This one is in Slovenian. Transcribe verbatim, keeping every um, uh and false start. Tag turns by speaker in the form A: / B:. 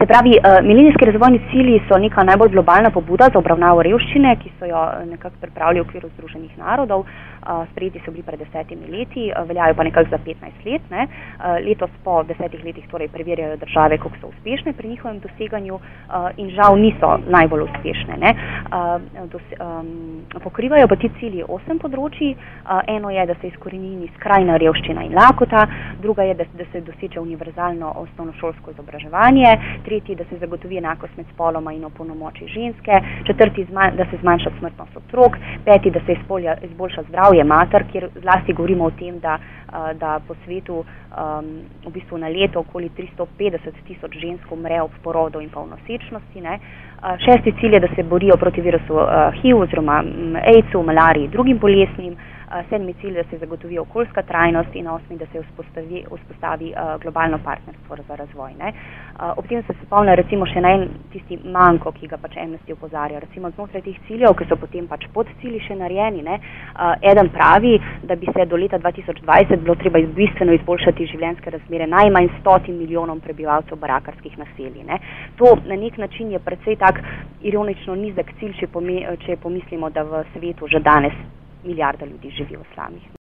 A: Se pravi, milenijski razvojni cilji so neka najbolj globalna pobuda za obravnavo revščine, ki so jo nekako pripravili v okviru Združenih narodov. Sprejeti so bili pred desetimi leti, veljajo pa nekako za petnajst let. Ne. Letos po desetih letih torej preverjajo države, kako so uspešne pri njihovem doseganju in žal niso najbolj uspešne. Ne. Pokrivajo pa ti cilji osem področji. Eno je, da se izkorenini skrajna revščina in lakota, druga je, da se doseče univerzalno osnovnošolsko izobraževanje, tretji, da se zagotovi enakost med spoloma in opolnomoči ženske, četrti, da se zmanjša smrtnost otrok, peti, da se izboljša zdravje mater, kjer zlasti govorimo o tem, da, da po svetu um, v bistvu na leto okoli tristo petdeset tisoč žensk umre ob porodu in pa v nosečnosti. Ne. Šesti cilj je, da se borijo proti virusu uh, H I V oziroma um, AIDS-u, malariji in drugim boleznim. Sedmi cilj, da se zagotovi okoljska trajnost in osmi, da se vzpostavi, vzpostavi uh, globalno partnerstvo za razvoj. Ne. Uh, ob tem se spomne recimo še na en tisti manko, ki ga pač Amnesty opozarja. Recimo znotraj teh ciljev, ki so potem pač pod cilji še narejeni, ne, uh, eden pravi, da bi se do leta dva tisoč dvajset bilo treba bistveno izboljšati življenjske razmere najmanj stotim milijonom prebivalcev barakarskih naselij. Ne. To na nek način je precej tak ironično nizek cilj, če, pome, če pomislimo, da v svetu že danes milijarda ljudi živi v slami.